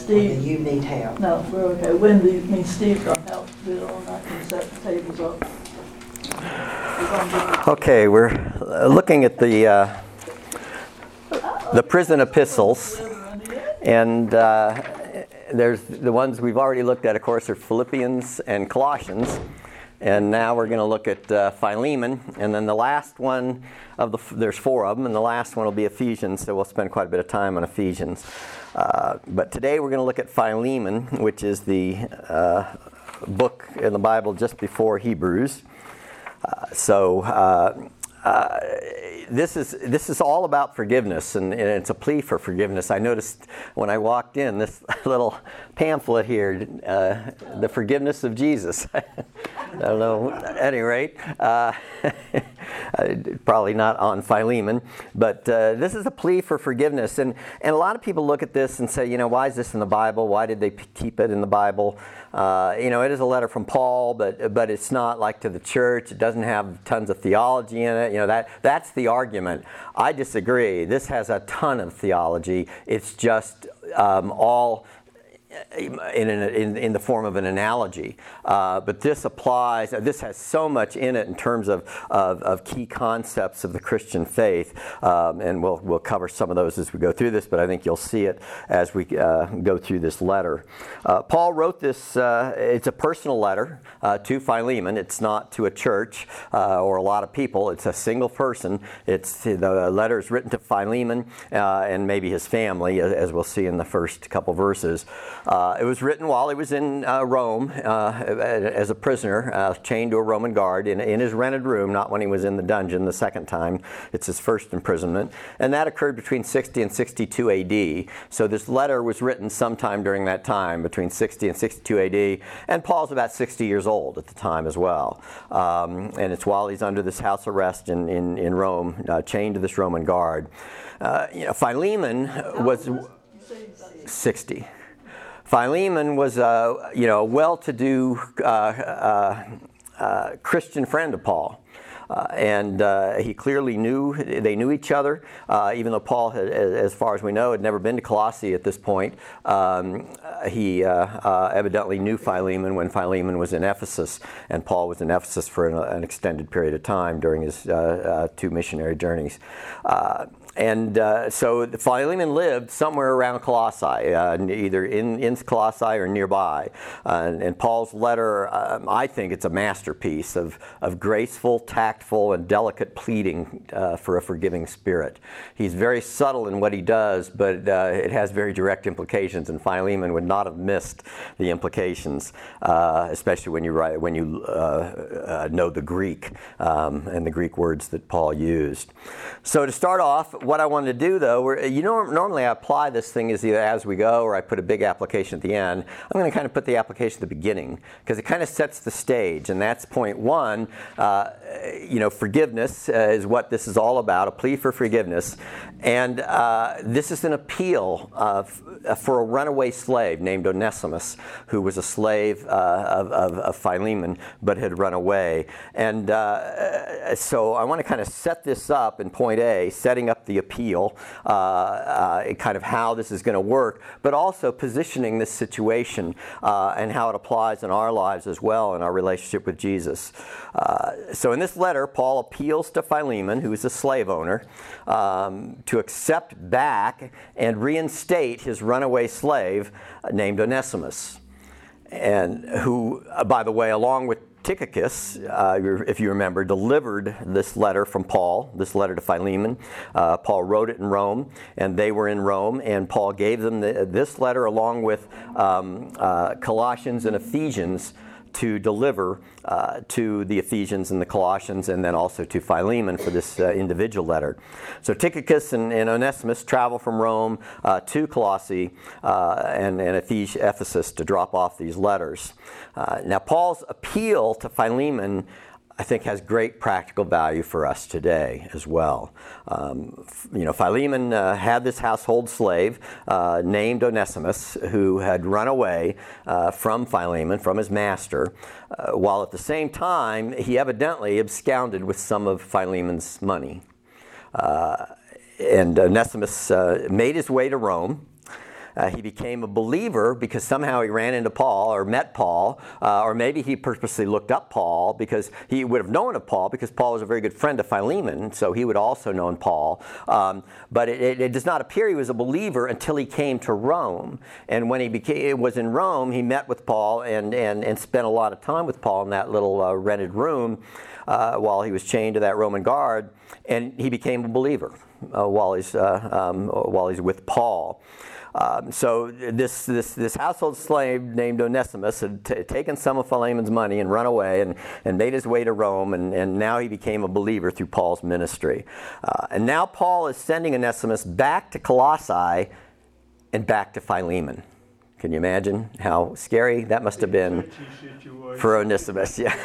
Steve. Do you need help? No, we're okay. Wendy, me and Steve got help to do it on. I can set the tables up. Okay, we're looking at the prison epistles, and there's the ones we've already looked at, of course, are Philippians and Colossians, and now we're going to look at Philemon, and then the last one there's four of them, and the last one will be Ephesians, so we'll spend quite a bit of time on Ephesians. But today we're going to look at Philemon, which is the book in the Bible just before Hebrews. This is all about forgiveness, and it's a plea for forgiveness. I noticed when I walked in this little pamphlet here, the forgiveness of Jesus. I don't know. At any rate, probably not on Philemon, but this is a plea for forgiveness. And a lot of people look at this and say, why is this in the Bible? Why did they keep it in the Bible? It is a letter from Paul, but it's not like to the church. It doesn't have tons of theology in it. That's the argument. I disagree. This has a ton of theology. It's just all in the form of an analogy, but this applies. This has so much in it in terms of key concepts of the Christian faith, and we'll cover some of those as we go through this. But I think you'll see it as we go through this letter. Paul wrote this. It's a personal letter to Philemon. It's not to a church or a lot of people. It's a single person. The letter is written to Philemon and maybe his family, as we'll see in the first couple verses. It was written while he was in Rome as a prisoner, chained to a Roman guard in his rented room, not when he was in the dungeon the second time. It's his first imprisonment. And that occurred between 60 and 62 AD. So this letter was written sometime during that time, between 60 and 62 AD. And Paul's about 60 years old at the time as well. And it's while he's under this house arrest in Rome, chained to this Roman guard. Philemon was 60. Philemon was a well-to-do Christian friend of Paul. And he clearly they knew each other, even though Paul, as far as we know, had never been to Colossae at this point. He evidently knew Philemon when Philemon was in Ephesus, and Paul was in Ephesus for an extended period of time during his two missionary journeys. So Philemon lived somewhere around Colossae, either in Colossae or nearby. And Paul's letter, I think it's a masterpiece of graceful, tactful, and delicate pleading for a forgiving spirit. He's very subtle in what he does, but it has very direct implications, and Philemon would not have missed the implications, especially when you know the Greek and the Greek words that Paul used. So to start off, what I wanted to do, though, normally I apply this thing either as we go or I put a big application at the end. I'm going to kind of put the application at the beginning because it kind of sets the stage, and that's point one. Forgiveness is what this is all about, a plea for forgiveness. And this is an appeal for a runaway slave named Onesimus, who was a slave of Philemon but had run away. And so I want to kind of set this up in point A, setting up the appeal, kind of how this is going to work, but also positioning this situation and how it applies in our lives as well in our relationship with Jesus. So in this letter, Paul appeals to Philemon, who is a slave owner, to accept back and reinstate his runaway slave named Onesimus, and who, by the way, along with Tychicus, if you remember, delivered this letter from Paul, this letter to Philemon. Paul wrote it in Rome, and they were in Rome, and Paul gave them this letter along with Colossians and Ephesians to deliver to the Ephesians and the Colossians, and then also to Philemon for this individual letter. So Tychicus and Onesimus travel from Rome to Colossae and Ephesus to drop off these letters. Now Paul's appeal to Philemon, I think, has great practical value for us today as well. Philemon had this household slave named Onesimus who had run away from Philemon, from his master, while at the same time he evidently absconded with some of Philemon's money. And Onesimus made his way to Rome. He became a believer because somehow he ran into Paul or met Paul, or maybe he purposely looked up Paul because he would have known of Paul because Paul was a very good friend of Philemon, so he would also known Paul. But it does not appear he was a believer until he came to Rome. And when he was in Rome, he met with Paul and spent a lot of time with Paul in that little rented room while he was chained to that Roman guard, and he became a believer while he's with Paul. So this household slave named Onesimus had taken some of Philemon's money and run away and made his way to Rome, and now he became a believer through Paul's ministry. And now Paul is sending Onesimus back to Colossae and back to Philemon. Can you imagine how scary that must have been for Onesimus? Yeah.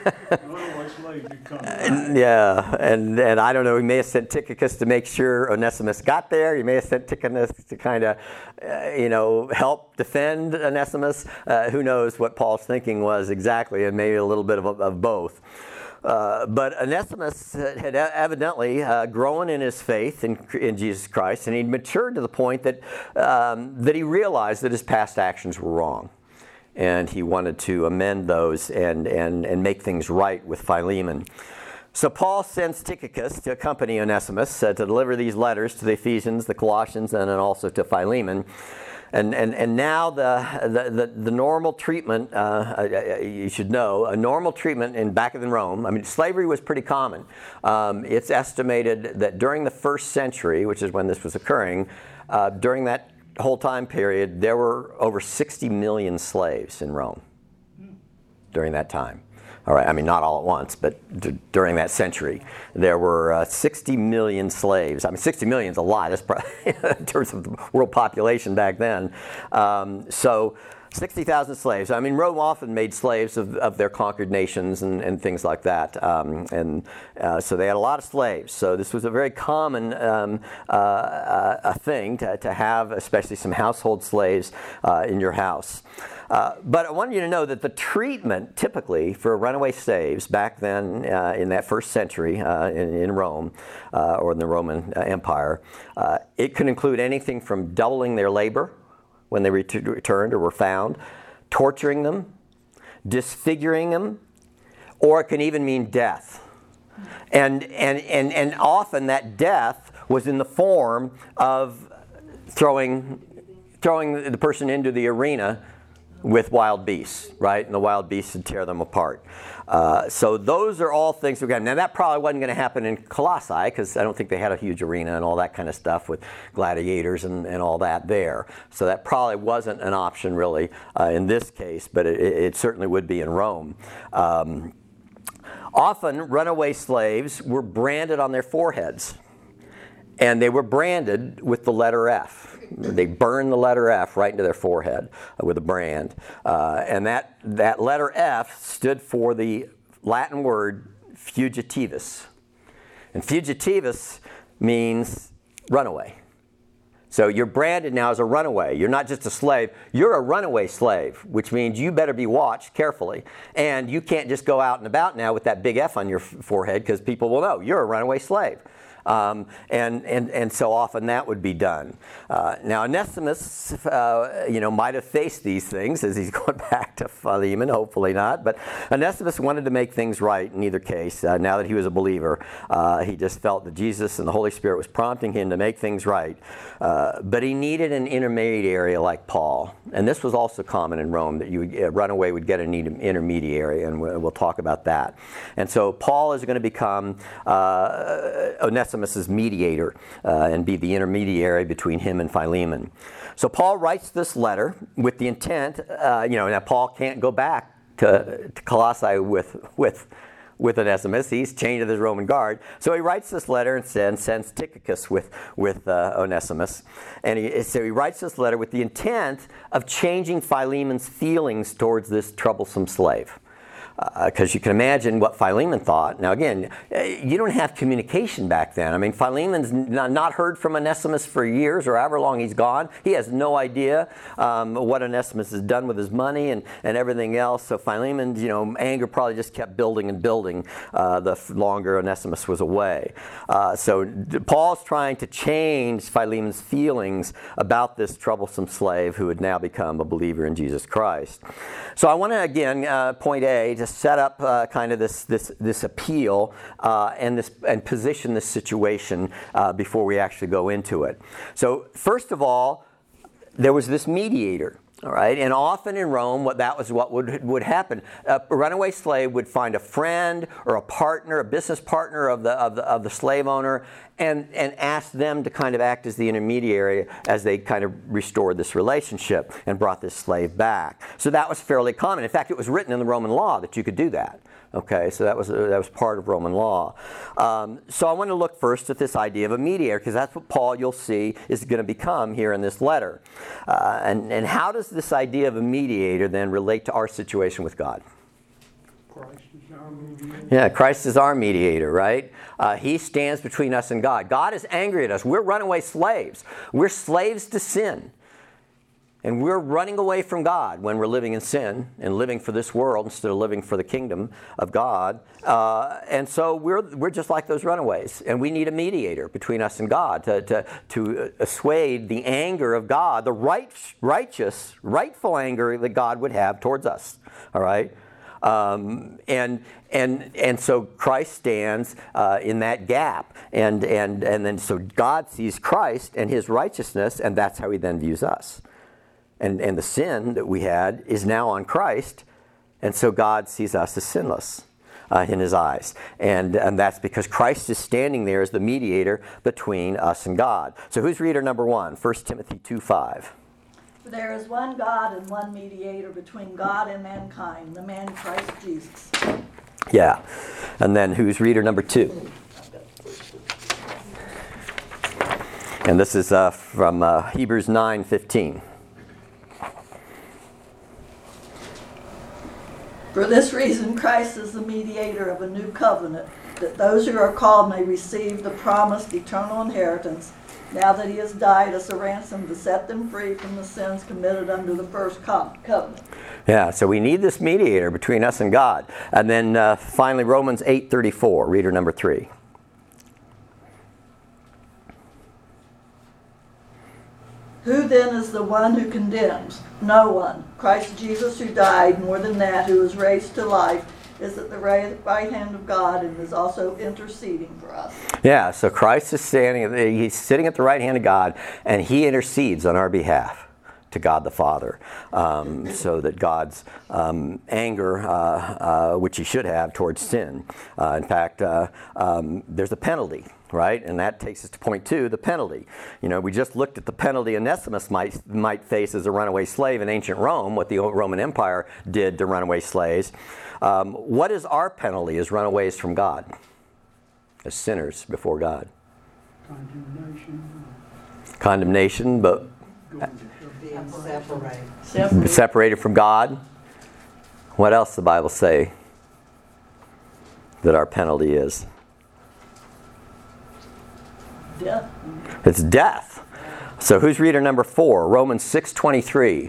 Yeah, and I don't know, he may have sent Tychicus to make sure Onesimus got there. He may have sent Tychicus to kind of, help defend Onesimus. Who knows what Paul's thinking was exactly, and maybe a little bit of both. But Onesimus had evidently grown in his faith in Jesus Christ, and he'd matured to the point that he realized that his past actions were wrong. And he wanted to amend those and make things right with Philemon. So Paul sends Tychicus to accompany Onesimus to deliver these letters to the Ephesians, the Colossians, and then also to Philemon. And now the normal treatment, you should know, a normal treatment back in Rome, I mean, slavery was pretty common. It's estimated that during the first century, which is when this was occurring, during that whole time period, there were over 60 million slaves in Rome during that time. All right, I mean, not all at once, but during that century, there were 60 million slaves. I mean, 60 million is a lot. That's probably in terms of the world population back then. So 60,000 slaves. I mean, Rome often made slaves of their conquered nations and things like that. So they had a lot of slaves. So this was a very common a thing to have, especially some household slaves in your house. But I want you to know that the treatment typically for runaway slaves back then in that first century in Rome or in the Roman Empire, it could include anything from doubling their labor when they returned or were found, torturing them, disfiguring them, or it can even mean death. And often that death was in the form of throwing the person into the arena with wild beasts, right? And the wild beasts would tear them apart. So those are all things we're going to. Now that probably wasn't going to happen in Colossae because I don't think they had a huge arena and all that kind of stuff with gladiators and all that there. So that probably wasn't an option really in this case, but it certainly would be in Rome. Often runaway slaves were branded on their foreheads, and they were branded with the letter F. They burned the letter F right into their forehead with a brand. And that letter F stood for the Latin word fugitivus. And fugitivus means runaway. So you're branded now as a runaway. You're not just a slave. You're a runaway slave, which means you better be watched carefully. And you can't just go out and about now with that big F on your forehead because people will know you're a runaway slave. And so often that would be done. Now Onesimus, might have faced these things as he's going back to Philemon. Hopefully not. But Onesimus wanted to make things right in either case. Now that he was a believer, he just felt that Jesus and the Holy Spirit was prompting him to make things right. But he needed an intermediary like Paul, and this was also common in Rome that a runaway would get an intermediary, and we'll talk about that. And so Paul is going to become Onesimus' mediator and be the intermediary between him and Philemon. So Paul writes this letter with the intent, now Paul can't go back to Colossae with Onesimus. He's chained to the Roman guard. So he writes this letter and sends Tychicus with Onesimus. And so he writes this letter with the intent of changing Philemon's feelings towards this troublesome slave. because you can imagine what Philemon thought. Now again, you don't have communication back then. I mean, Philemon's not heard from Onesimus for years or however long he's gone. He has no idea what Onesimus has done with his money and everything else. So Philemon's anger probably just kept building and building the longer Onesimus was away. So Paul's trying to change Philemon's feelings about this troublesome slave who had now become a believer in Jesus Christ. So I want to again, point A, to set up kind of this appeal and position this situation before we actually go into it. So first of all, there was this mediator. All right, and often in Rome, what would happen. A runaway slave would find a friend or a partner, a business partner of the slave owner, and ask them to kind of act as the intermediary as they kind of restored this relationship and brought this slave back. So that was fairly common. In fact, it was written in the Roman law that you could do that. Okay, so that was part of Roman law. So I want to look first at this idea of a mediator, because that's what Paul, you'll see, is going to become here in this letter. And how does this idea of a mediator then relate to our situation with God? Christ is our mediator. Yeah, Christ is our mediator, right? He stands between us and God. God is angry at us. We're runaway slaves. We're slaves to sin. And we're running away from God when we're living in sin and living for this world instead of living for the kingdom of God. And so we're just like those runaways. And we need a mediator between us and God to assuage the anger of God, the rightful anger that God would have towards us. All right? And so Christ stands in that gap. And then so God sees Christ and his righteousness, and that's how he then views us. And the sin that we had is now on Christ, and so God sees us as sinless in his eyes. And that's because Christ is standing there as the mediator between us and God. So who's reader number 1? 1 Timothy 2:5. For there is one God and one mediator between God and mankind, the man Christ Jesus. Yeah. And then who's reader number 2? And this is from Hebrews 9:15. For this reason, Christ is the mediator of a new covenant, that those who are called may receive the promised eternal inheritance, now that he has died as a ransom to set them free from the sins committed under the first covenant. Yeah, so we need this mediator between us and God. And then finally, Romans 8:34, reader number 3. Who then is the one who condemns? No one. Christ Jesus, who died, more than that, who was raised to life, is at the right hand of God and is also interceding for us. Yeah, so Christ is he's sitting at the right hand of God, and he intercedes on our behalf to God the Father, so that God's anger, which he should have towards sin, in fact, there's a penalty. Right, and that takes us to point 2, the penalty. We just looked at the penalty Onesimus might face as a runaway slave in ancient Rome, what the Roman Empire did to runaway slaves. What is our penalty as runaways from God, as sinners before God? Condemnation, but being separated from God. What else does the Bible say that our penalty is? Death. It's death. So who's reader number 4? Romans 6:23.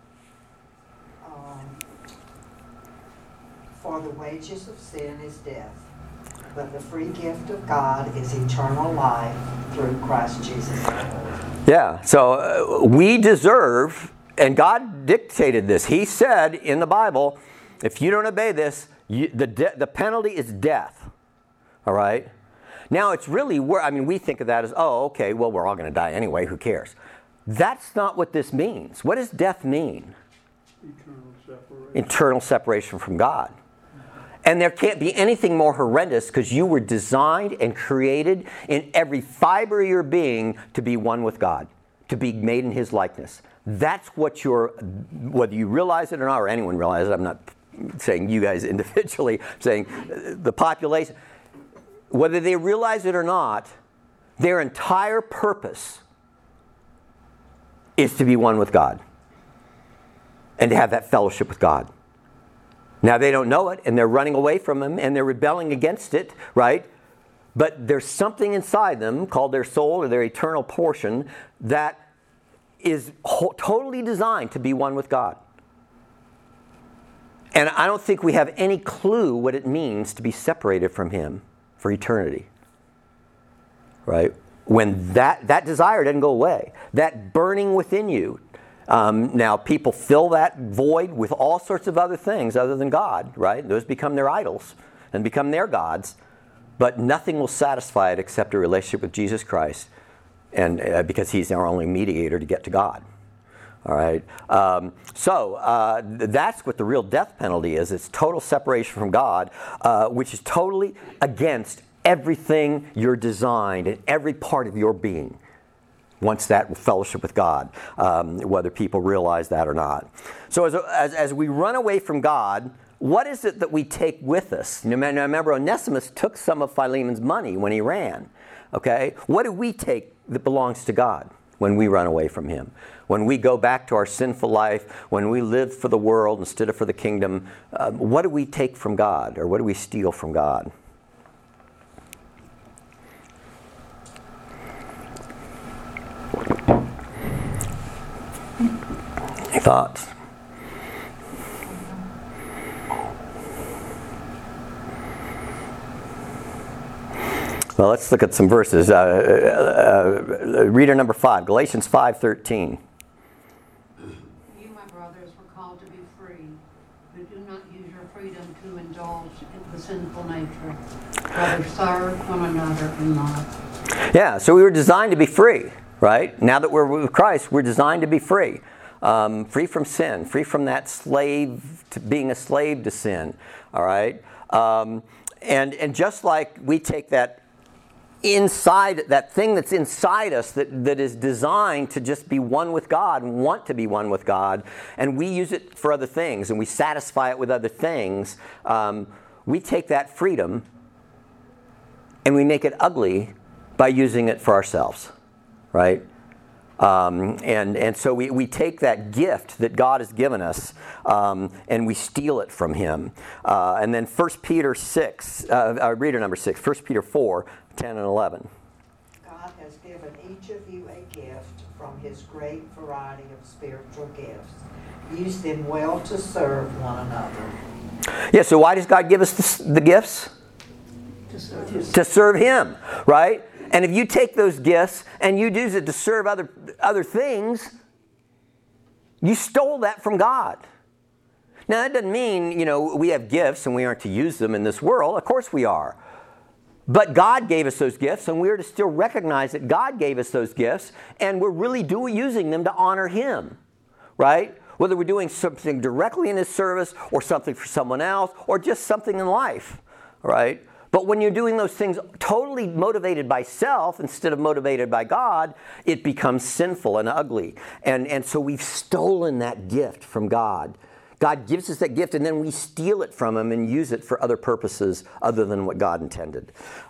For the wages of sin is death, but the free gift of God is eternal life through Christ Jesus our Lord. Yeah, so we deserve, and God dictated this. He said in the Bible, if you don't obey this, the penalty is death. All right? Now, it's really, we think of that as, okay, well, we're all going to die anyway, who cares? That's not what this means. What does death mean? Eternal separation from God. And there can't be anything more horrendous, because you were designed and created in every fiber of your being to be one with God, to be made in his likeness. That's what whether you realize it or not, or anyone realizes it, I'm not saying you guys individually, I'm saying the population. Whether they realize it or not, their entire purpose is to be one with God and to have that fellowship with God. Now they don't know it, and they're running away from him, and they're rebelling against it, right? But there's something inside them called their soul or their eternal portion that is totally designed to be one with God. And I don't think we have any clue what it means to be separated from him for eternity. Right? When that desire doesn't go away, that burning within you. Now, people fill that void with all sorts of other things other than God, right? Those become their idols and become their gods. But nothing will satisfy it except a relationship with Jesus Christ, and because he's our only mediator to get to God. All right. So that's what the real death penalty is. It's total separation from God, which is totally against everything you're designed and every part of your being. Once that fellowship with God, whether people realize that or not. So as we run away from God, what is it that we take with us? Now remember, Onesimus took some of Philemon's money when he ran. Okay? What do we take that belongs to God when we run away from him? When we go back to our sinful life, when we live for the world instead of for the kingdom, what do we take from God, or what do we steal from God? Any thoughts? Well, let's look at some verses. Reader number 5, Galatians 5:13. You, my brothers, were called to be free, but do not use your freedom to indulge in the sinful nature. Rather serve one another in love. Yeah, so we were designed to be free, right? Now that we're with Christ, we're designed to be free. Free from sin, free from that slave, to being a slave to sin, all right? And just like we take that inside, that thing that's inside us that is designed to just be one with God and want to be one with God, and we use it for other things and we satisfy it with other things, we take that freedom and we make it ugly by using it for ourselves, right? And so we take that gift that God has given us and we steal it from him. And then 1 Peter 6, reader number 6, 1 Peter 4, 10 and 11. God has given each of you a gift from his great variety of spiritual gifts. Use them well to serve one another. Yeah, so why does God give us the gifts? To serve him, right? And if you take those gifts and you use it to serve other things, you stole that from God. Now that doesn't mean, we have gifts and we aren't to use them in this world. Of course we are. But God gave us those gifts, and we're to still recognize that God gave us those gifts, and we're really using them to honor him, right? Whether we're doing something directly in his service or something for someone else or just something in life, right? But when you're doing those things totally motivated by self instead of motivated by God, it becomes sinful and ugly. And so we've stolen that gift from God. God gives us that gift, and then we steal it from him and use it for other purposes other than what God intended.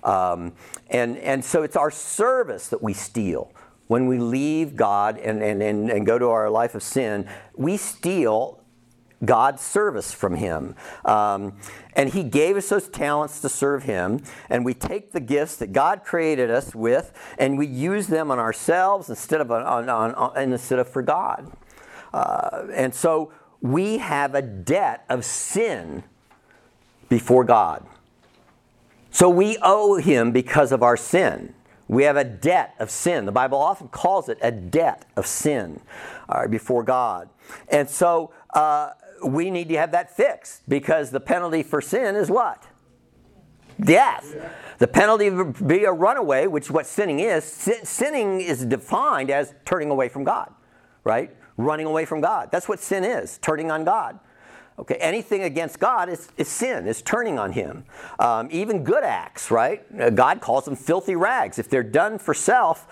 And so it's our service that we steal. When we leave God and go to our life of sin, we steal God's service from him. And he gave us those talents to serve him, and we take the gifts that God created us with, and we use them on ourselves instead of for God. And so we have a debt of sin before God. So we owe him because of our sin. We have a debt of sin. The Bible often calls it a debt of sin before God. And so we need to have that fixed, because the penalty for sin is what? Death. Yeah. The penalty to be a runaway, which is what sinning is. Sinning is defined as turning away from God, right? Running away from God. That's what sin is, turning on God. Okay, anything against God is sin, is turning on him. Even good acts, right? God calls them filthy rags. If they're done for self,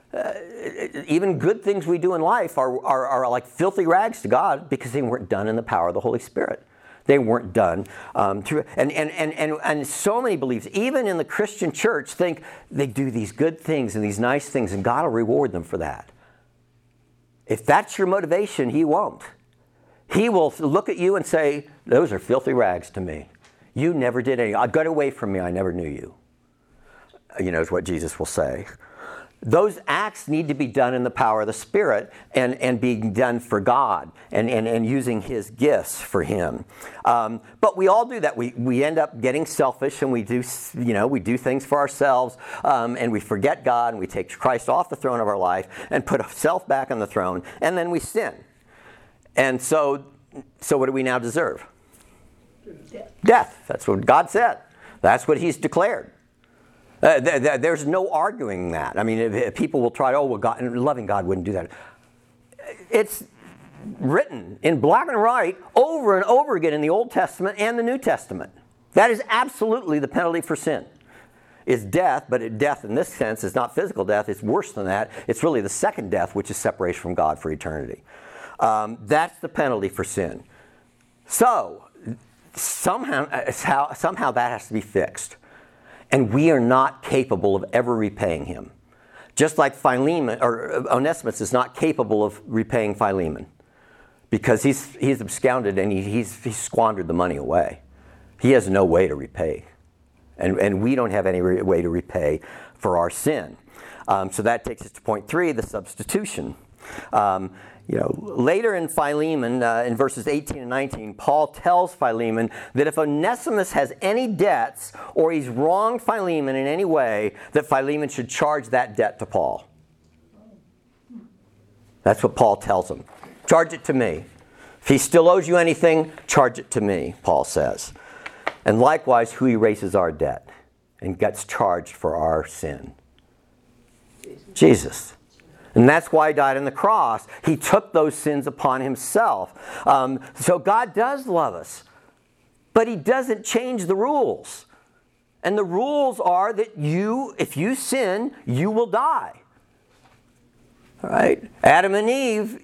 even good things we do in life are like filthy rags to God, because they weren't done in the power of the Holy Spirit. They weren't done through, and so many believers, even in the Christian church, think they do these good things and these nice things, and God will reward them for that. If that's your motivation, he won't. He will look at you and say, those are filthy rags to me. You never did any. Get away from me. I never knew you. You know, is what Jesus will say. Those acts need to be done in the power of the Spirit and being done for God and using His gifts for Him. But we all do that. We end up getting selfish and we do things for ourselves and we forget God and we take Christ off the throne of our life and put ourselves back on the throne and then we sin. And so what do we now deserve? Death. That's what God said. That's what He's declared. There's no arguing that. I mean, if people will try, God, loving God wouldn't do that. It's written in black and white over and over again in the Old Testament and the New Testament. That is absolutely the penalty for sin. It's death, but death in this sense is not physical death. It's worse than that. It's really the second death, which is separation from God for eternity. That's the penalty for sin. So, somehow that has to be fixed. And we are not capable of ever repaying him. Just like Philemon, or Onesimus is not capable of repaying Philemon. Because he's absconded and he's squandered the money away. He has no way to repay. And we don't have any way to repay for our sin. So that takes us to point 3, the substitution. Later in Philemon, in verses 18 and 19, Paul tells Philemon that if Onesimus has any debts or he's wronged Philemon in any way, that Philemon should charge that debt to Paul. That's what Paul tells him. Charge it to me. If he still owes you anything, charge it to me, Paul says. And likewise, who erases our debt and gets charged for our sin? Jesus. And that's why He died on the cross. He took those sins upon Himself. So God does love us. But He doesn't change the rules. And the rules are that if you sin, you will die. All right? Adam and Eve,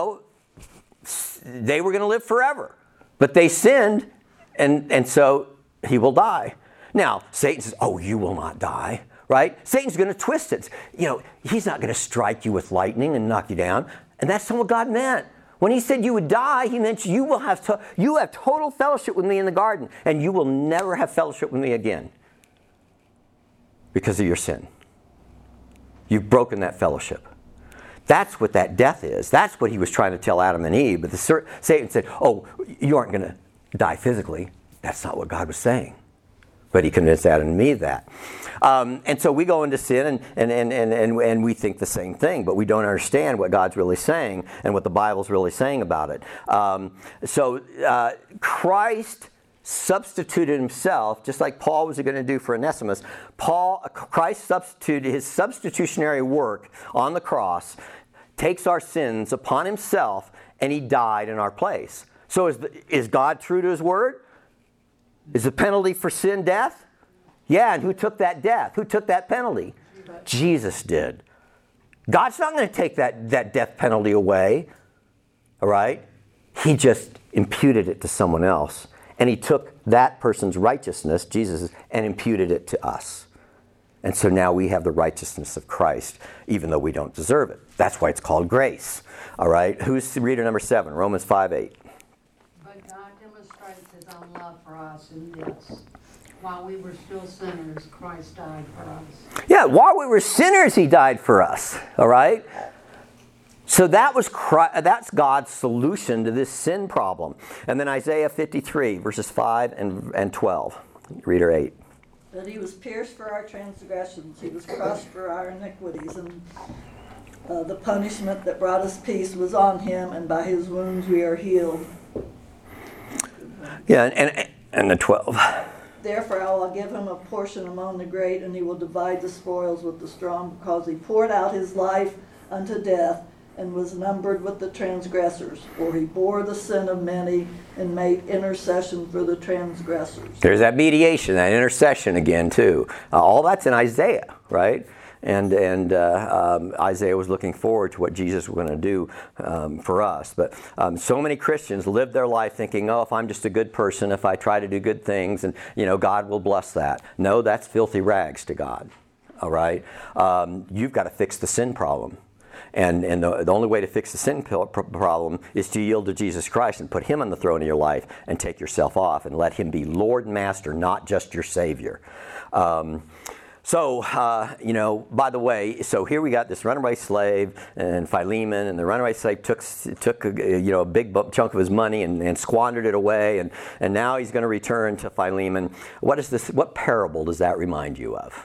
they were going to live forever. But they sinned, and so he will die. Now, Satan says, you will not die. Right? Satan's going to twist it. He's not going to strike you with lightning and knock you down. And that's not what God meant. When He said you would die, He meant you have total fellowship with me in the garden. And you will never have fellowship with me again. Because of your sin. You've broken that fellowship. That's what that death is. That's what He was trying to tell Adam and Eve. But Satan said, you aren't going to die physically. That's not what God was saying. But he convinced Adam and me of that. And so we go into sin and we think the same thing, but we don't understand what God's really saying and what the Bible's really saying about it. Christ substituted Himself, just like Paul was going to do for Onesimus. Christ substituted His substitutionary work on the cross, takes our sins upon Himself, and He died in our place. So is God true to His word? Is the penalty for sin death? Yeah, and who took that death? Who took that penalty? Jesus did. God's not going to take that death penalty away. All right? He just imputed it to someone else. And He took that person's righteousness, Jesus, and imputed it to us. And so now we have the righteousness of Christ, even though we don't deserve it. That's why it's called grace. All right? Who's reader number 7? Romans 5:8. Love for us in this. While we were still sinners, Christ died for us. Yeah, while we were sinners, He died for us. All right? So that's God's solution to this sin problem. And then Isaiah 53, verses 5 and 12. Reader 8. That He was pierced for our transgressions. He was crushed for our iniquities. And the punishment that brought us peace was on Him, and by His wounds we are healed. Yeah, and the 12. Therefore I will give Him a portion among the great, and He will divide the spoils with the strong, because He poured out His life unto death, and was numbered with the transgressors. For He bore the sin of many, and made intercession for the transgressors. There's that mediation, that intercession again, too. All that's in Isaiah, right? And Isaiah was looking forward to what Jesus was going to do for us. But so many Christians live their life thinking, if I'm just a good person, if I try to do good things, and God will bless that. No, that's filthy rags to God. All right? You've got to fix the sin problem. And the only way to fix the sin problem is to yield to Jesus Christ and put him on the throne of your life and take yourself off and let him be Lord and Master, not just your Savior. By the way, so here we got this runaway slave and Philemon, and the runaway slave took a big chunk of his money and squandered it away, and now he's going to return to Philemon. What parable does that remind you of?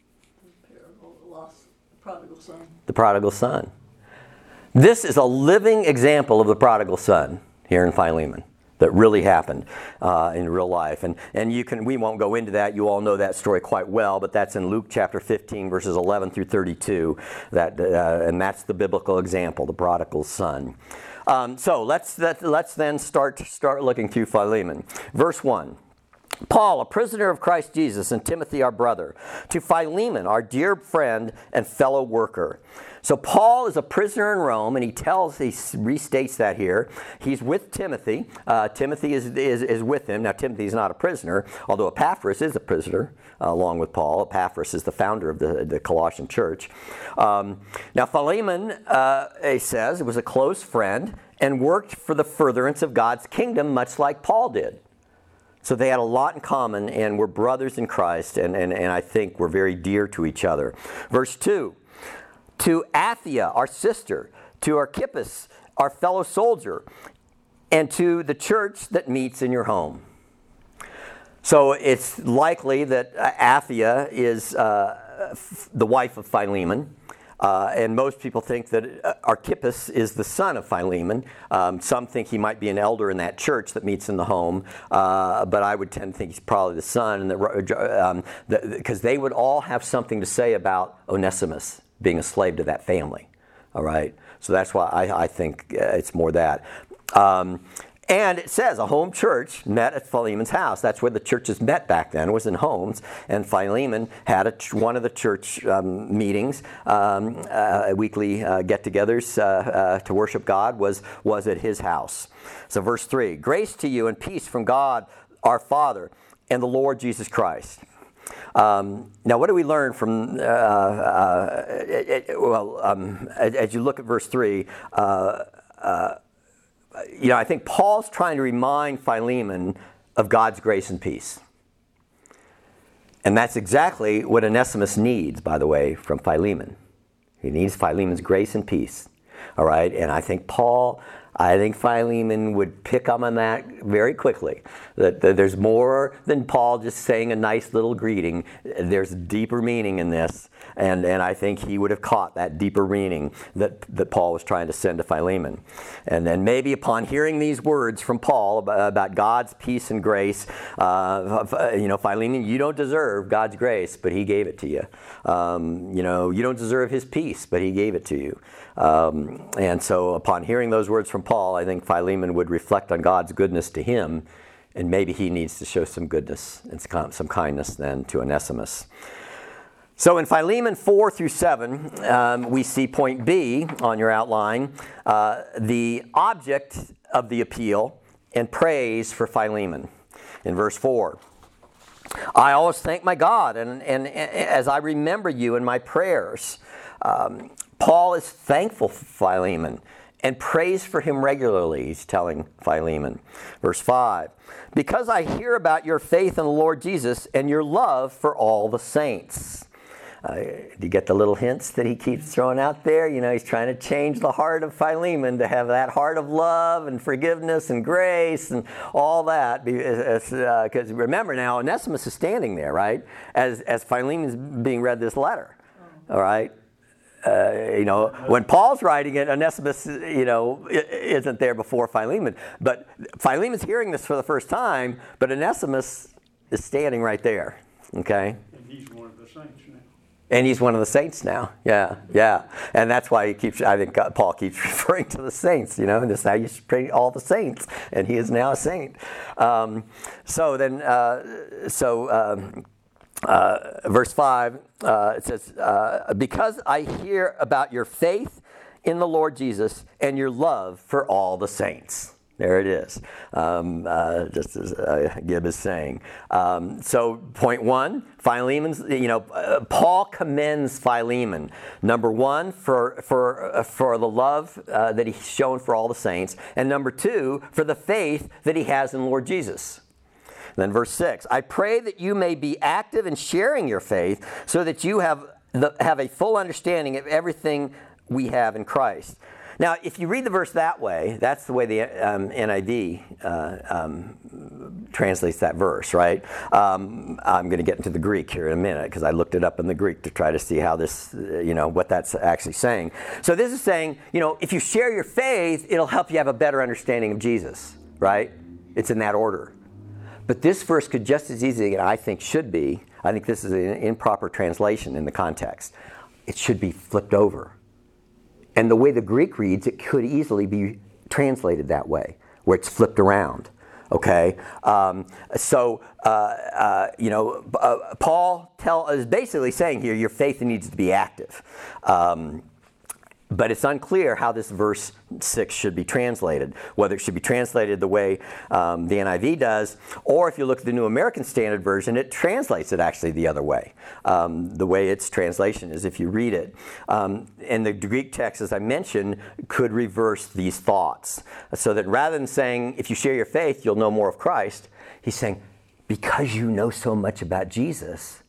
Prodigal son. The prodigal son. This is a living example of the prodigal son here in Philemon that really happened in real life. And we won't go into that. You all know that story quite well, but that's in Luke chapter 15, verses 11 through 32. And that's the biblical example, the prodigal son. So let's then start looking through Philemon. Verse 1. Paul, a prisoner of Christ Jesus, and Timothy, our brother, to Philemon, our dear friend and fellow worker. So Paul is a prisoner in Rome, and he restates that here. He's with Timothy. Timothy is with him. Now, Timothy is not a prisoner, although Epaphras is a prisoner, along with Paul. Epaphras is the founder of the Colossian church. Now, Philemon, it says, was a close friend and worked for the furtherance of God's kingdom, much like Paul did. So they had a lot in common and were brothers in Christ, and I think were very dear to each other. Verse 2, to Aphia, our sister, to Archippus, our fellow soldier, and to the church that meets in your home. So it's likely that Aphia is the wife of Philemon. And most people think that Archippus is the son of Philemon. Some think he might be an elder in that church that meets in the home, but I would tend to think he's probably the son, because they would all have something to say about Onesimus being a slave to that family. All right, so that's why I think it's more that. And it says a home church met at Philemon's house. That's where the churches met back then, was in homes. And Philemon had one of the church meetings, weekly get-togethers to worship God was at his house. So verse 3, grace to you and peace from God our Father and the Lord Jesus Christ. Now, what do we learn from, as you look at verse 3, I think Paul's trying to remind Philemon of God's grace and peace. And that's exactly what Onesimus needs, by the way, from Philemon. He needs Philemon's grace and peace. All right? And I think Philemon would pick up on that very quickly. That there's more than Paul just saying a nice little greeting. There's deeper meaning in this. And I think he would have caught that deeper meaning that Paul was trying to send to Philemon. And then maybe upon hearing these words from Paul about God's peace and grace, Philemon, you don't deserve God's grace, but he gave it to you. You don't deserve his peace, but he gave it to you. And so upon hearing those words from Paul, I think Philemon would reflect on God's goodness to him, and maybe he needs to show some goodness and some kindness then to Onesimus. So in Philemon 4 through 7, we see point B on your outline, the object of the appeal and praise for Philemon. In verse 4, I always thank my God, and as I remember you in my prayers. Paul is thankful for Philemon and prays for him regularly, he's telling Philemon. Verse 5, because I hear about your faith in the Lord Jesus and your love for all the saints. Do you get the little hints that he keeps throwing out there? He's trying to change the heart of Philemon to have that heart of love and forgiveness and grace and all that. Because remember now, Onesimus is standing there, right? As Philemon's being read this letter, all right? When Paul's writing it, Onesimus, isn't there before Philemon. But Philemon's hearing this for the first time, but Onesimus is standing right there, okay? And he's one of the saints now. And he's one of the saints now. Yeah. And that's why I think Paul keeps referring to the saints, and this is how you pray all the saints. And he is now a saint. Verse 5, it says, because I hear about your faith in the Lord Jesus and your love for all the saints. There it is, just as Gibb is saying. So point one, Philemon's, Paul commends Philemon. Number one, for the love that he's shown for all the saints. And number two, for the faith that he has in Lord Jesus. Then verse 6, I pray that you may be active in sharing your faith so that you have a full understanding of everything we have in Christ. Now, if you read the verse that way, that's the way the NIV translates that verse, right? I'm going to get into the Greek here in a minute because I looked it up in the Greek to try to see how this, what that's actually saying. So this is saying, if you share your faith, it'll help you have a better understanding of Jesus, right? It's in that order. But this verse could just as easily, and I think should be, I think this is an improper translation in the context. It should be flipped over. And the way the Greek reads, it could easily be translated that way, where it's flipped around. Okay, Paul is basically saying here, your faith needs to be active. But it's unclear how this verse 6 should be translated, whether it should be translated the way the NIV does, or if you look at the New American Standard Version, it translates it actually the other way. The way its translation is if you read it. And the Greek text, as I mentioned, could reverse these thoughts. So that rather than saying, if you share your faith, you'll know more of Christ, he's saying, because you know so much about Jesus,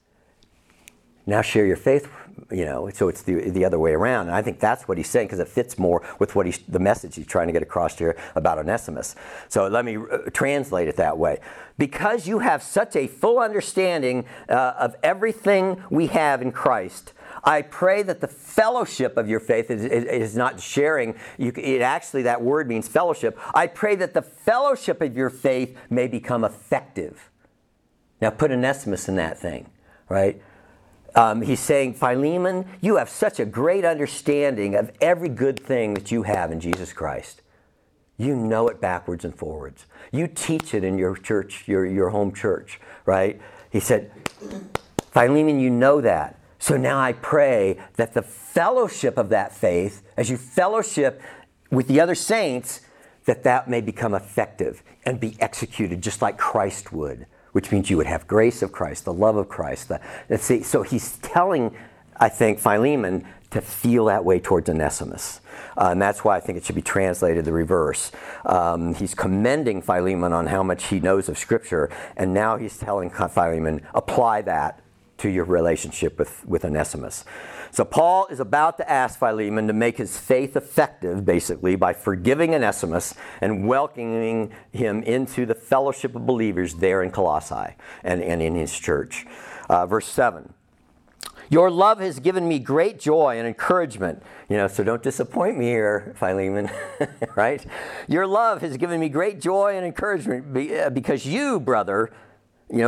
now share your faith, so it's the other way around. And I think that's what he's saying because it fits more with the message he's trying to get across here about Onesimus. So let me translate it that way. Because you have such a full understanding of everything we have in Christ, I pray that the fellowship of your faith is not sharing. Actually, that word means fellowship. I pray that the fellowship of your faith may become effective. Now put Onesimus in that thing, right? He's saying, Philemon, you have such a great understanding of every good thing that you have in Jesus Christ. You know it backwards and forwards. You teach it in your church, your home church, right? He said, Philemon, you know that. So now I pray that the fellowship of that faith, as you fellowship with the other saints, that may become effective and be executed just like Christ would. Which means you would have grace of Christ, the love of Christ. So he's telling, I think, Philemon to feel that way towards Onesimus. And that's why I think it should be translated the reverse. He's commending Philemon on how much he knows of Scripture, and now he's telling Philemon, apply that to your relationship with Onesimus. So Paul is about to ask Philemon to make his faith effective, basically, by forgiving Onesimus and welcoming him into the fellowship of believers there in Colossae and in his church. Verse 7. Your love has given me great joy and encouragement. So don't disappoint me here, Philemon, right? Your love has given me great joy and encouragement because you, brother, he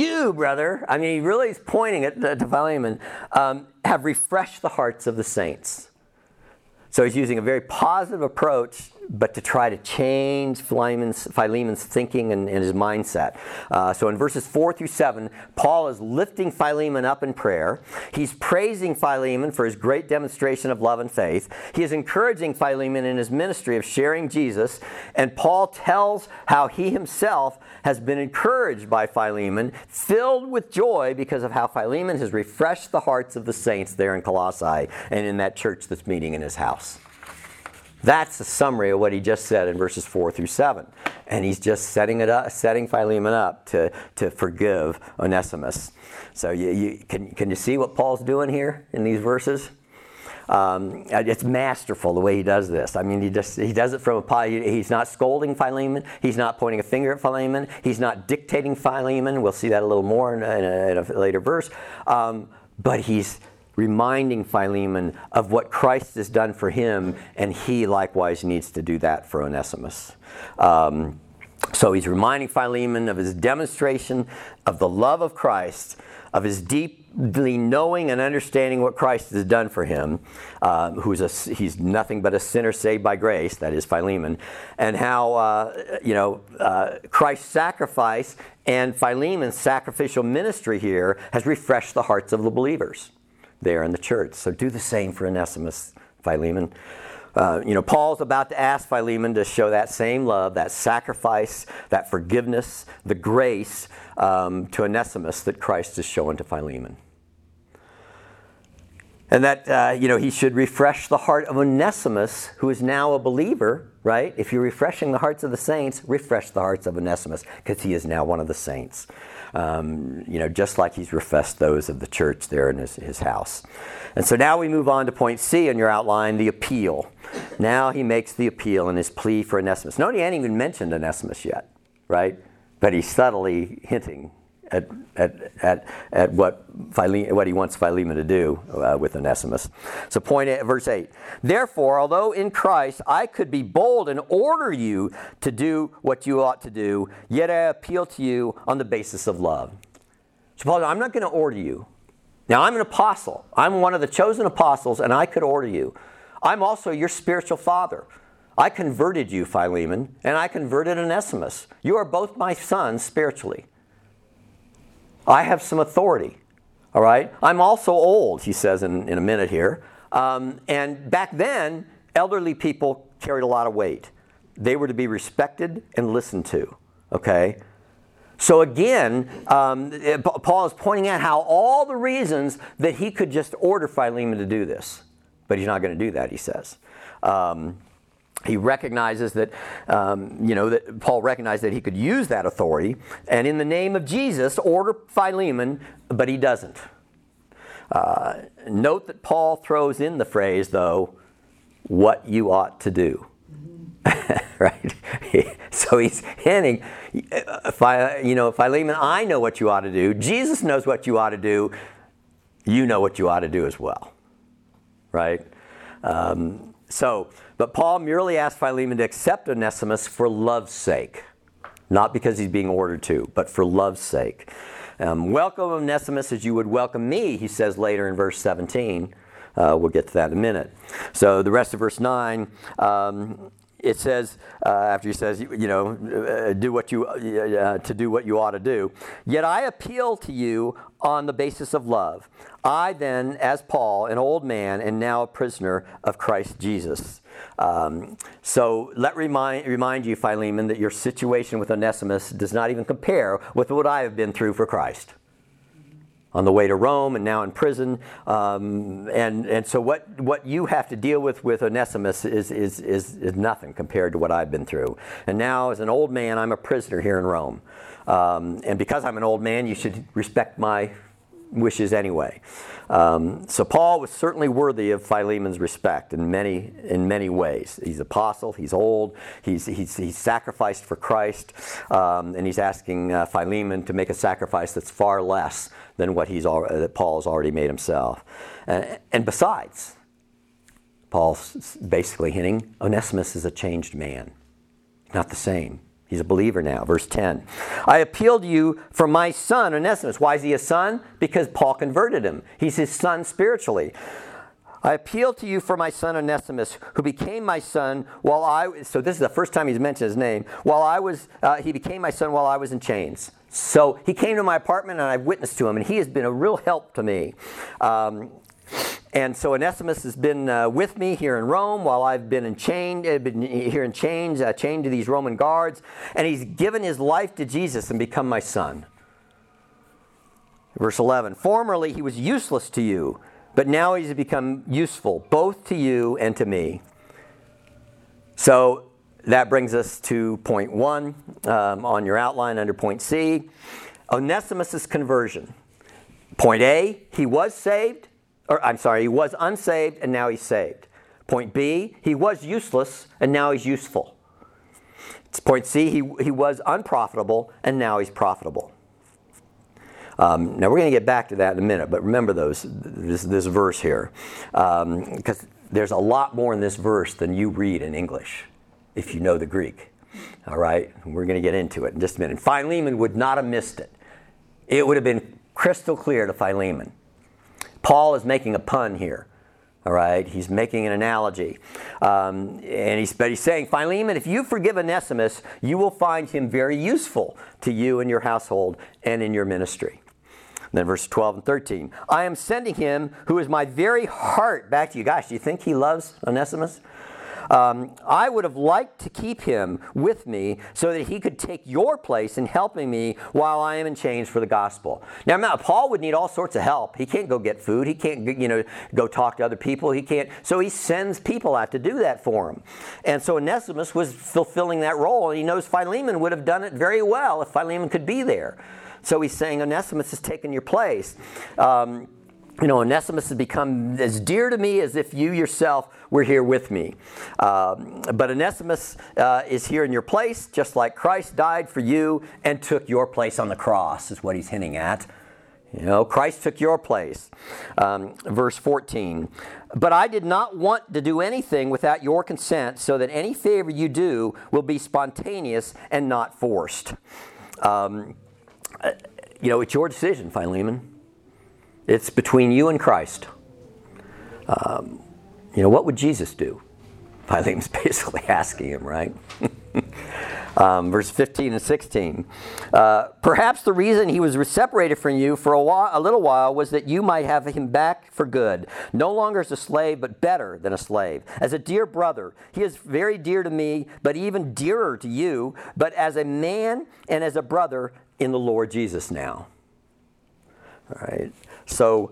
really is pointing it to Philemon, have refreshed the hearts of the saints. So he's using a very positive approach, but to try to change Philemon's thinking and his mindset. So in verses 4 through 7, Paul is lifting Philemon up in prayer. He's praising Philemon for his great demonstration of love and faith. He is encouraging Philemon in his ministry of sharing Jesus. And Paul tells how he himself has been encouraged by Philemon, filled with joy because of how Philemon has refreshed the hearts of the saints there in Colossae and in that church that's meeting in his house. That's a summary of what he just said in verses 4 through 7. And he's just setting Philemon up to forgive Onesimus. So can you see what Paul's doing here in these verses? It's masterful the way he does this. I mean, he does it from he's not scolding Philemon. He's not pointing a finger at Philemon. He's not dictating Philemon. We'll see that a little more in a later verse. But he's reminding Philemon of what Christ has done for him, and he likewise needs to do that for Onesimus. So he's reminding Philemon of his demonstration of the love of Christ, of his deeply knowing and understanding what Christ has done for him, he's nothing but a sinner saved by grace, that is Philemon, and how Christ's sacrifice and Philemon's sacrificial ministry here has refreshed the hearts of the believers there in the church. So do the same for Onesimus, Philemon. Paul's about to ask Philemon to show that same love, that sacrifice, that forgiveness, the grace to Onesimus that Christ is showing to Philemon. And that, he should refresh the heart of Onesimus, who is now a believer, right? If you're refreshing the hearts of the saints, refresh the hearts of Onesimus, because he is now one of the saints. Just like he's refreshed those of the church there in his house. And so now we move on to point C in your outline, the appeal. Now he makes the appeal in his plea for Onesimus. Note he hadn't even mentioned Onesimus yet, right? But he's subtly hinting at what he wants Philemon to do with Onesimus. So verse 8. Therefore, although in Christ I could be bold and order you to do what you ought to do, yet I appeal to you on the basis of love. So Paul, I'm not going to order you. Now I'm an apostle. I'm one of the chosen apostles, and I could order you. I'm also your spiritual father. I converted you, Philemon, and I converted Onesimus. You are both my sons spiritually. I have some authority, all right? I'm also old, he says in a minute here. And back then, elderly people carried a lot of weight. They were to be respected and listened to, okay? So again, Paul is pointing out how all the reasons that he could just order Philemon to do this. But he's not going to do that, he says. He recognizes that, that Paul recognized that he could use that authority, and in the name of Jesus, order Philemon, but he doesn't. Note that Paul throws in the phrase, though, what you ought to do. Right? So he's hinting, Philemon, I know what you ought to do. Jesus knows what you ought to do. You know what you ought to do as well. Right? But Paul merely asked Philemon to accept Onesimus for love's sake. Not because he's being ordered to, but for love's sake. Welcome Onesimus as you would welcome me, he says later in verse 17. We'll get to that in a minute. So the rest of verse 9, it says, after he says, do what you ought to do. Yet I appeal to you on the basis of love. I then, as Paul, an old man, and now a prisoner of Christ Jesus. So let remind you, Philemon, that your situation with Onesimus does not even compare with what I have been through for Christ. On the way to Rome and now in prison. And so what you have to deal with Onesimus is nothing compared to what I've been through. And now as an old man, I'm a prisoner here in Rome. And because I'm an old man, you should respect my wishes anyway. So Paul was certainly worthy of Philemon's respect in many ways. He's apostle, he's old, he's sacrificed for Christ, and he's asking Philemon to make a sacrifice that's far less than what that Paul's already made himself. And besides, Paul's basically hinting, Onesimus is a changed man, not the same. He's a believer now. Verse 10. I appeal to you for my son, Onesimus. Why is he a son? Because Paul converted him. He's his son spiritually. I appeal to you for my son Onesimus, who became my son so this is the first time he's mentioned his name, he became my son while I was in chains. So he came to my apartment and I witnessed to him, and he has been a real help to me. And so Onesimus has been with me here in Rome while I've been chained to these Roman guards. And he's given his life to Jesus and become my son. Verse 11, formerly he was useless to you, but now he's become useful, both to you and to me. So that brings us to point 1 on your outline under point C. Onesimus' conversion. Point A, he was unsaved and now he's saved. Point B, he was useless and now he's useful. Point C, he was unprofitable and now he's profitable. Now we're going to get back to that in a minute, but remember this verse here, because there's a lot more in this verse than you read in English if you know the Greek. All right, we're going to get into it in just a minute. Philemon would not have missed it. It would have been crystal clear to Philemon. Paul is making a pun here, all right? He's making an analogy. But he's saying, Philemon, if you forgive Onesimus, you will find him very useful to you and your household and in your ministry. And then verse 12 and 13. I am sending him who is my very heart back to you. Gosh, do you think he loves Onesimus? I would have liked to keep him with me so that he could take your place in helping me while I am in chains for the gospel. Now, Paul would need all sorts of help. He can't go get food. He can't, go talk to other people. He can't. So he sends people out to do that for him. And so Onesimus was fulfilling that role. And he knows Philemon would have done it very well if Philemon could be there. So he's saying, Onesimus has taken your place. Onesimus has become as dear to me as if you yourself were here with me. But Onesimus is here in your place, just like Christ died for you and took your place on the cross, is what he's hinting at. Christ took your place. Verse 14. But I did not want to do anything without your consent, so that any favor you do will be spontaneous and not forced. It's your decision, Philemon. It's between you and Christ. What would Jesus do? Philemon's basically asking him, right? Verse 15 and 16. Perhaps the reason he was separated from you for a little while was that you might have him back for good, no longer as a slave, but better than a slave. As a dear brother, he is very dear to me, but even dearer to you, but as a man and as a brother in the Lord Jesus now. All right. So,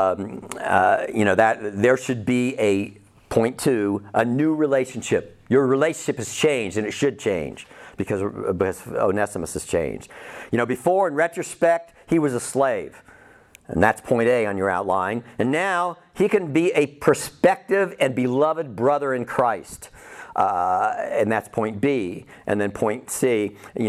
that there should be a point 2, a new relationship. Your relationship has changed, and it should change because Onesimus has changed. Before, in retrospect, he was a slave. And that's point A on your outline. And now he can be a prospective and beloved brother in Christ. And that's point B. And then point C, I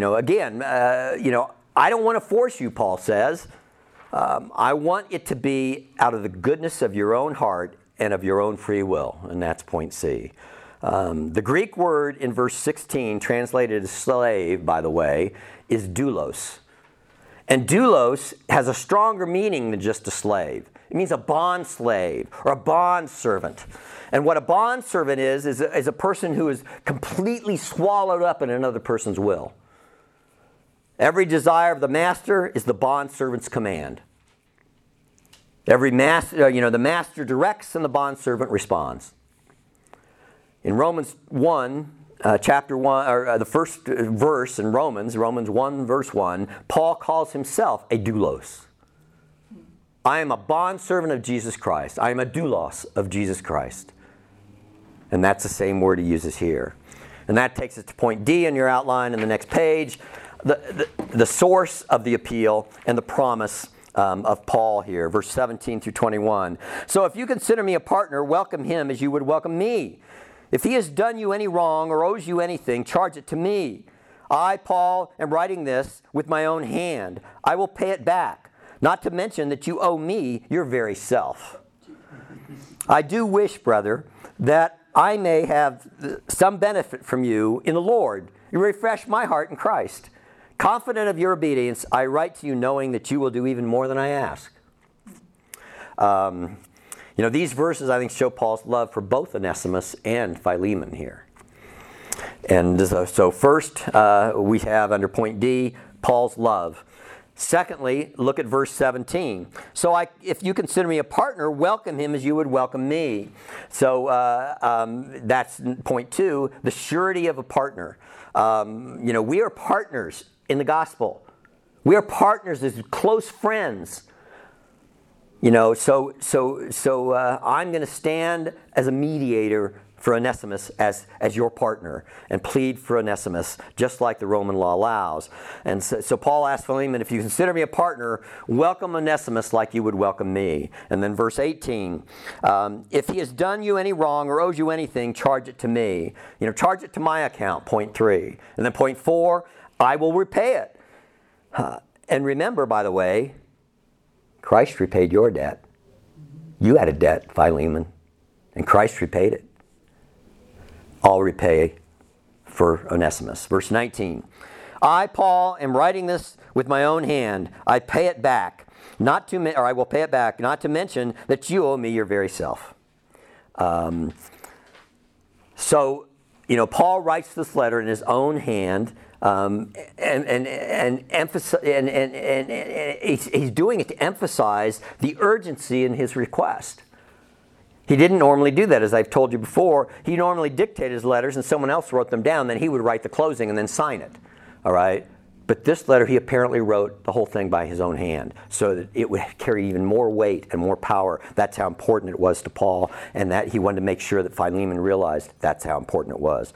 don't want to force you, Paul says. I want it to be out of the goodness of your own heart and of your own free will. And that's point C. The Greek word in verse 16, translated as slave, by the way, is doulos. And doulos has a stronger meaning than just a slave. It means a bond slave or a bond servant. And what a bond servant is a person who is completely swallowed up in another person's will. Every desire of the master is the bond servant's command. The master directs and the bond servant responds. In Romans 1, chapter 1, or the first verse in Romans 1, verse 1, Paul calls himself a doulos. I am a bondservant of Jesus Christ. I am a doulos of Jesus Christ. And that's the same word he uses here. And that takes us to point D in your outline in the next page. The source of the appeal and the promise of Paul here, verse 17 through 21. So if you consider me a partner, welcome him as you would welcome me. If he has done you any wrong or owes you anything, charge it to me. I, Paul, am writing this with my own hand. I will pay it back, not to mention that you owe me your very self. I do wish, brother, that I may have some benefit from you in the Lord. You refresh my heart in Christ. Confident of your obedience, I write to you knowing that you will do even more than I ask. These verses, I think, show Paul's love for both Onesimus and Philemon here. And so first, we have under point D, Paul's love. Secondly, look at verse 17. So if you consider me a partner, welcome him as you would welcome me. So that's point 2, the surety of a partner. We are partners in the gospel. We are partners as close friends. So I'm going to stand as a mediator for Onesimus as your partner and plead for Onesimus, just like the Roman law allows. And so Paul asks Philemon, if you consider me a partner, welcome Onesimus like you would welcome me. And then verse 18, if he has done you any wrong or owes you anything, charge it to me. Charge it to my account, point 3. And then point 4, I will repay it. And remember, by the way, Christ repaid your debt. You had a debt, Philemon, and Christ repaid it. I'll repay for Onesimus. Verse 19. I, Paul, am writing this with my own hand. I pay it back, I will pay it back, not to mention that you owe me your very self. So, Paul writes this letter in his own hand, and he's doing it to emphasize the urgency in his request. He didn't normally do that, as I've told you before. He normally dictated his letters and someone else wrote them down. Then he would write the closing and then sign it. All right? But this letter, he apparently wrote the whole thing by his own hand so that it would carry even more weight and more power. That's how important it was to Paul, and that he wanted to make sure that Philemon realized that's how important it was.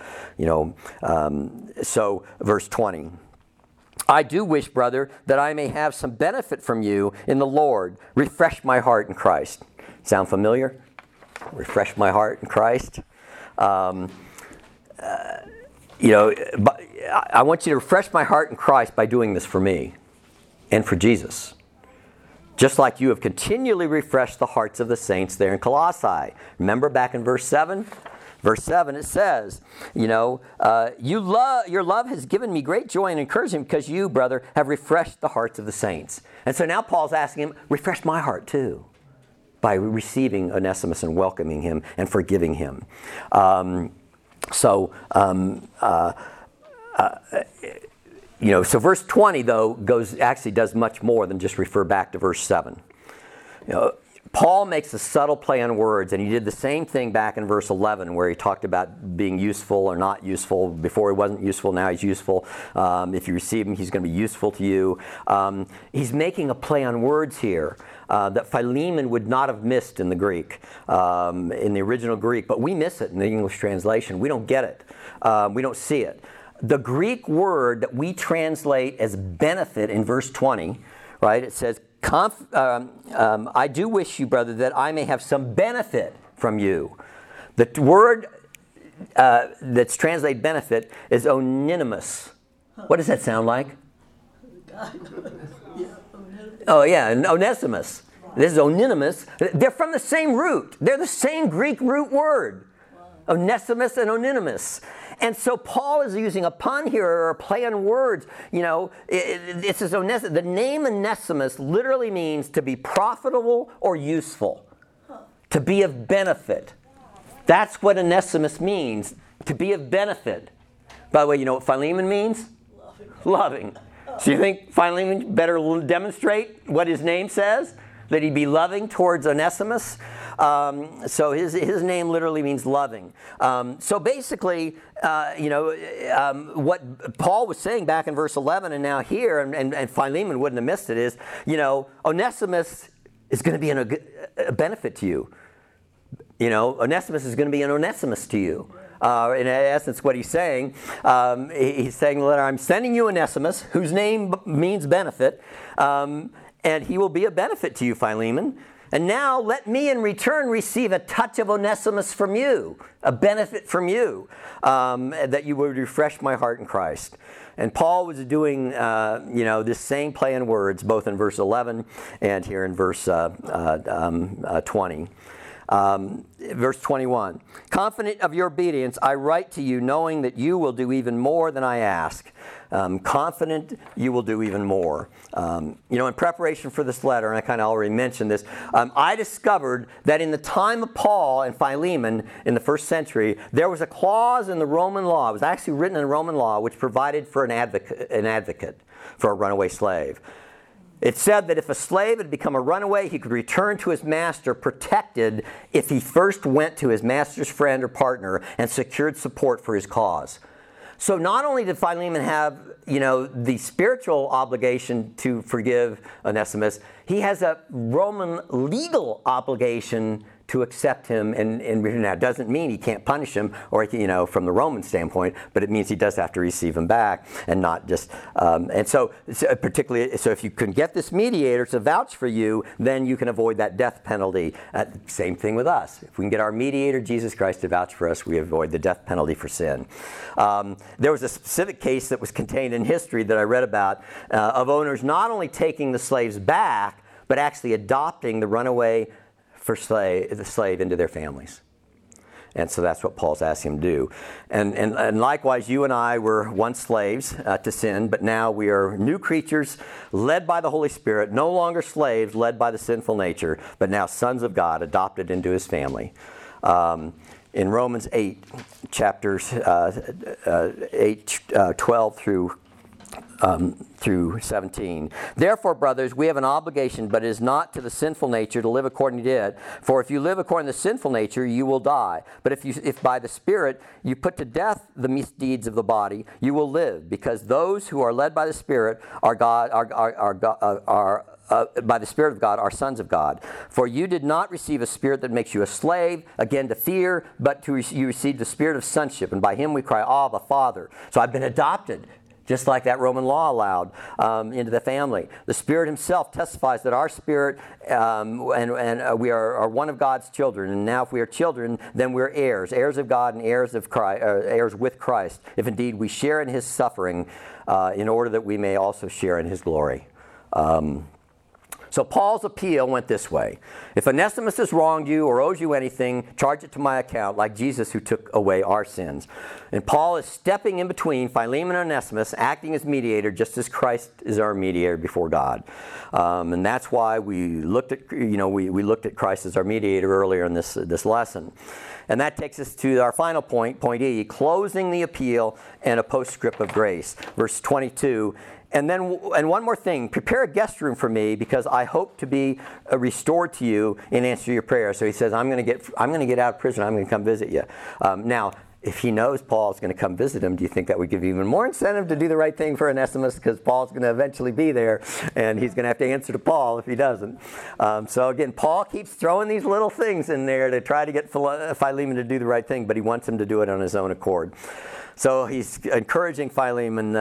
So verse 20. I do wish, brother, that I may have some benefit from you in the Lord. Refresh my heart in Christ. Sound familiar? Refresh my heart in Christ. But I want you to refresh my heart in Christ by doing this for me and for Jesus. Just like you have continually refreshed the hearts of the saints there in Colossae. Remember back in verse 7? Verse 7 it says, your love has given me great joy and encouragement because you, brother, have refreshed the hearts of the saints. And so now Paul's asking him, refresh my heart too, by receiving Onesimus and welcoming him and forgiving him. So verse 20 though does much more than just refer back to verse 7. Paul makes a subtle play on words, and he did the same thing back in verse 11 where he talked about being useful or not useful. Before he wasn't useful, now he's useful. If you receive him, he's going to be useful to you. He's making a play on words here that Philemon would not have missed in the Greek, in the original Greek, but we miss it in the English translation. We don't get it. We don't see it. The Greek word that we translate as benefit in verse 20, right? It says, I do wish you, brother, that I may have some benefit from you. The word that's translated benefit is onenimus. What does that sound like? Oh, yeah, Onesimus. This is onenimus. They're from the same root. They're the same Greek root word. Onesimus and onenimus. And so Paul is using a pun here, or a play on words. It says Onesimus. The name Onesimus literally means to be profitable or useful, to be of benefit. That's what Onesimus means, to be of benefit. By the way, you know what Philemon means? Loving. So you think Philemon better demonstrate what his name says? That he be loving towards Onesimus? So his name literally means loving. So basically, what Paul was saying back in verse 11 and now here, and Philemon wouldn't have missed it, is, Onesimus is going to be a benefit to you. Onesimus is going to be an Onesimus to you. In essence, what he's saying, he's saying in the letter, I'm sending you Onesimus, whose name means benefit, and he will be a benefit to you, Philemon. And now let me in return receive a touch of Onesimus from you, a benefit from you, that you would refresh my heart in Christ. And Paul was doing, this same play on words, both in verse 11 and here in verse 20. Verse 21. Confident of your obedience, I write to you, knowing that you will do even more than I ask. Confident you will do even more. In preparation for this letter, and I kind of already mentioned this, I discovered that in the time of Paul and Philemon in the first century, there was a clause in the Roman law. It was actually written in the Roman law, which provided for an advocate for a runaway slave. It said that if a slave had become a runaway, he could return to his master protected if he first went to his master's friend or partner and secured support for his cause. So not only did Philemon have, the spiritual obligation to forgive Onesimus, he has a Roman legal obligation to accept him. And now, it doesn't mean he can't punish him, or from the Roman standpoint, but it means he does have to receive him back, and not just. And so particularly, if you can get this mediator to vouch for you, then you can avoid that death penalty. Same thing with us. If we can get our mediator, Jesus Christ, to vouch for us, we avoid the death penalty for sin. There was a specific case that was contained in history that I read about of owners not only taking the slaves back, but actually adopting the runaway the slave into their families. And so that's what Paul's asking him to do. And likewise, you and I were once slaves to sin, but now we are new creatures led by the Holy Spirit, no longer slaves led by the sinful nature, but now sons of God adopted into his family. In Romans 8, chapters 12 through through 17. Therefore, brothers, we have an obligation, but it is not to the sinful nature to live according to it. For if you live according to the sinful nature, you will die. But if by the Spirit you put to death the misdeeds of the body, you will live. Because those who are led by the Spirit by the Spirit of God, are sons of God. For you did not receive a spirit that makes you a slave, again to fear, but you received the spirit of sonship, and by him we cry, Abba, Father. So I've been adopted, just like that Roman law allowed, into the family. The Spirit himself testifies that our spirit, and we are one of God's children. And now if we are children, then we're heirs, heirs of God and heirs of Christ, heirs with Christ, if indeed we share in his suffering, in order that we may also share in his glory. So Paul's appeal went this way. If Onesimus has wronged you or owes you anything, charge it to my account, like Jesus who took away our sins. And Paul is stepping in between Philemon and Onesimus, acting as mediator, just as Christ is our mediator before God. And that's why we looked at, we looked at Christ as our mediator earlier in this lesson. And that takes us to our final point, point E, closing the appeal and a postscript of grace. Verse 22. And one more thing, prepare a guest room for me, because I hope to be restored to you in answer to your prayer. So he says, I'm going to get out of prison. I'm going to come visit you. Now, if he knows Paul's going to come visit him, do you think that would give even more incentive to do the right thing for Onesimus? Because Paul's going to eventually be there, and he's going to have to answer to Paul if he doesn't. So again, Paul keeps throwing these little things in there to try to get Philemon to do the right thing, but he wants him to do it on his own accord. So he's encouraging Philemon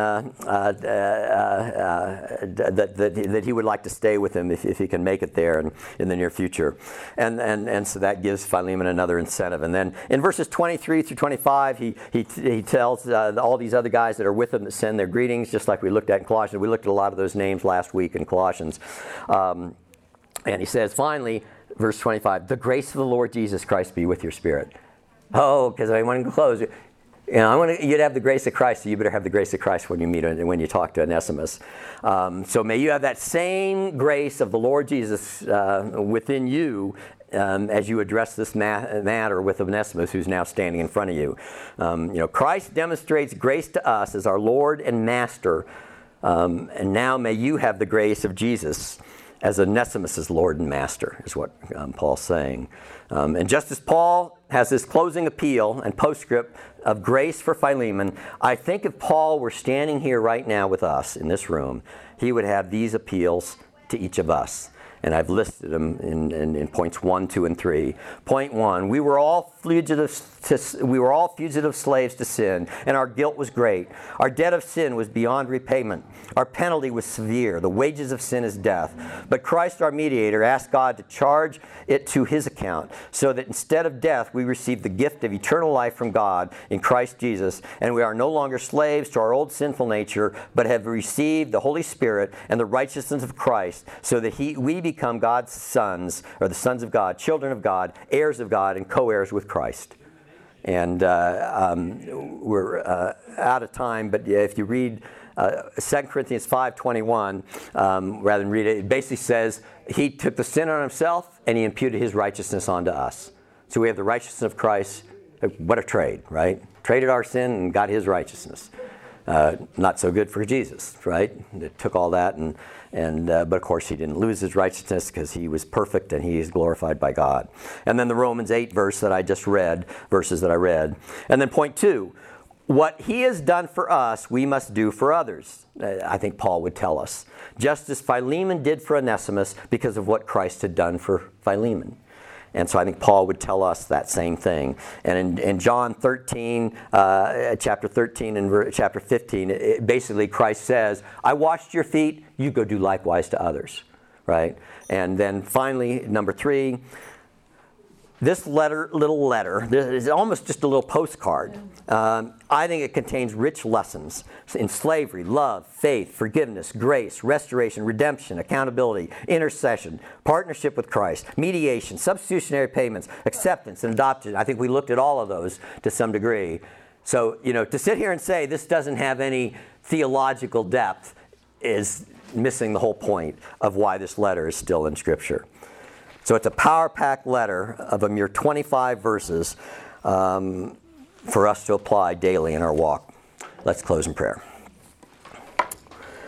that he would like to stay with him if he can make it there in the near future. And so that gives Philemon another incentive. And then in verses 23 through 25, he tells all these other guys that are with him to send their greetings, just like we looked at in Colossians. We looked at a lot of those names last week in Colossians. And he says, finally, verse 25, the grace of the Lord Jesus Christ be with your spirit. Oh, because I want to close. I want you to have the grace of Christ, so you better have the grace of Christ when you talk to Onesimus. So may you have that same grace of the Lord Jesus within you as you address this matter with Onesimus, who's now standing in front of you. Christ demonstrates grace to us as our Lord and Master, and now may you have the grace of Jesus as Onesimus' Lord and Master, is what Paul's saying. And just as Paul has this closing appeal and postscript of grace for Philemon, I think if Paul were standing here right now with us in this room, he would have these appeals to each of us. And I've listed them in points 1, 2, and 3. Point 1, we were all fugitive slaves to sin, and our guilt was great. Our debt of sin was beyond repayment. Our penalty was severe. The wages of sin is death. But Christ, our mediator, asked God to charge it to his account, so that instead of death, we receive the gift of eternal life from God in Christ Jesus, and we are no longer slaves to our old sinful nature, but have received the Holy Spirit and the righteousness of Christ, so that we become God's sons, or the sons of God, children of God, heirs of God, and co-heirs with Christ. And we're out of time, but if you read 2 Corinthians 5:21, rather than read it, it basically says he took the sin on himself and he imputed his righteousness onto us. So we have the righteousness of Christ. What a trade, right? Traded our sin and got his righteousness. Not so good for Jesus, right? It took all that, but of course he didn't lose his righteousness because he was perfect and he is glorified by God. And then the Romans 8 verses that I read. And then point 2, what he has done for us, we must do for others. I think Paul would tell us. Just as Philemon did for Onesimus because of what Christ had done for Philemon. And so I think Paul would tell us that same thing. And in John 13, chapter 13 and chapter 15, basically Christ says, I washed your feet, you go do likewise to others. Right? And then finally, number 3, this little letter, this is almost just a little postcard. I think it contains rich lessons in slavery, love, faith, forgiveness, grace, restoration, redemption, accountability, intercession, partnership with Christ, mediation, substitutionary payments, acceptance, and adoption. I think we looked at all of those to some degree. So, to sit here and say this doesn't have any theological depth is missing the whole point of why this letter is still in Scripture. So it's a power-packed letter of a mere 25 verses for us to apply daily in our walk. Let's close in prayer.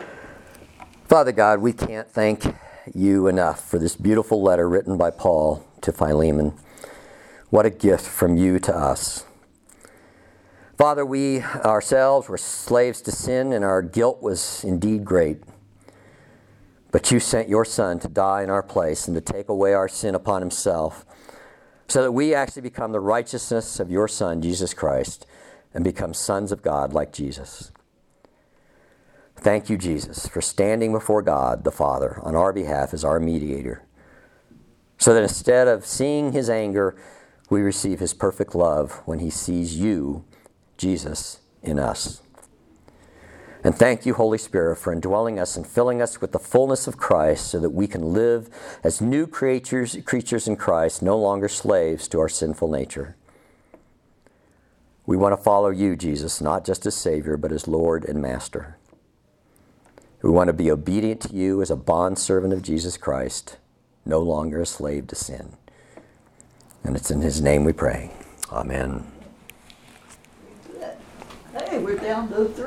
Father God, we can't thank you enough for this beautiful letter written by Paul to Philemon. What a gift from you to us. Father, we ourselves were slaves to sin, and our guilt was indeed great. But you sent your Son to die in our place and to take away our sin upon himself, so that we actually become the righteousness of your Son, Jesus Christ, and become sons of God like Jesus. Thank you, Jesus, for standing before God the Father on our behalf as our mediator, so that instead of seeing his anger, we receive his perfect love when he sees you, Jesus, in us. And thank you, Holy Spirit, for indwelling us and filling us with the fullness of Christ so that we can live as new creatures in Christ, no longer slaves to our sinful nature. We want to follow you, Jesus, not just as Savior, but as Lord and Master. We want to be obedient to you as a bondservant of Jesus Christ, no longer a slave to sin. And it's in his name we pray. Amen. Hey, we're down to 3.